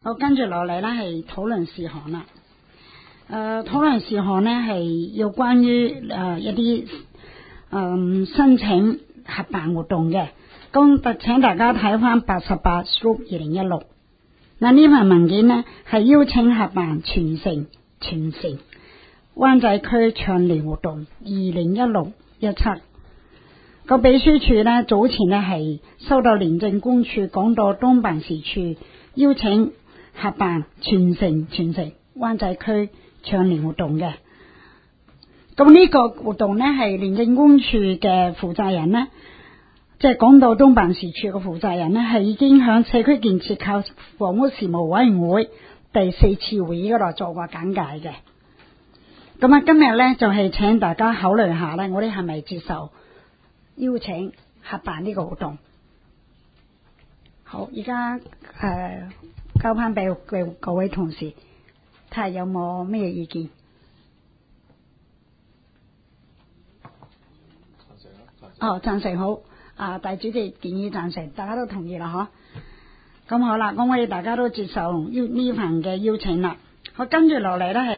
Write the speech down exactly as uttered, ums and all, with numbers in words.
好，跟住落嚟咧係討論事項啦。誒、呃，討論事項咧係有關於誒、呃、一啲誒、呃、申請合辦活動嘅。咁請大家睇翻八十八 Stroke 二零一六。嗱，呢份文件呢係邀請合辦全城全城灣仔區倡廉活動二零一六一七。個秘書處呢早前呢係收到廉政公署港島東辦事處邀請合辦全城全城灣仔區倡廉活動嘅。咁呢個活動呢係廉政公署嘅負責人呢，即係港島東辦事處嘅負責人呢，係已經響社區建設及房屋事務委員會第四次會議嗰度做過簡介嘅。咁啊，今日呢就係、是、請大家考慮下呢，我哋係咪接受邀請合辦呢個活動？好，而家誒交翻俾各位同事，睇下有冇咩意見。哦，贊成好。啊，大主席建議贊成，大家都同意啦，嗬。咁好啦，咁我哋大家都接受呢呢份嘅邀請啦。好，跟住落嚟咧係。